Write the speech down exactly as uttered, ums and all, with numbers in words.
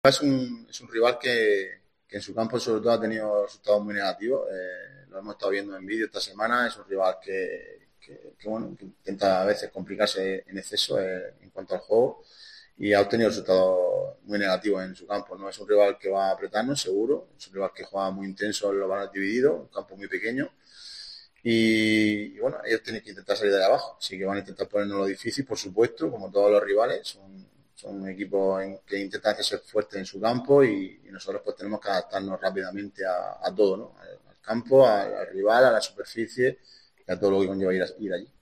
Es un, es un rival que, que en su campo sobre todo ha tenido resultados muy negativos. Eh, lo hemos estado viendo en vídeo esta semana. Es un rival que, que, que, bueno, que intenta a veces complicarse en exceso eh, en cuanto al juego y ha obtenido resultados muy negativos en su campo. No es un rival que va a apretarnos, seguro. Es un rival que juega muy intenso en los balones divididos, un campo muy pequeño. Y, y, bueno, ellos tienen que intentar salir de abajo. Así que van a intentar ponernos lo difícil, por supuesto, como todos los rivales. Son, son equipos en, que intentan hacerse fuertes en su campo y, y nosotros pues tenemos que adaptarnos rápidamente a, a todo, ¿no? Al, al campo, al, al rival, a la superficie y a todo lo que conlleva ir, a, ir allí.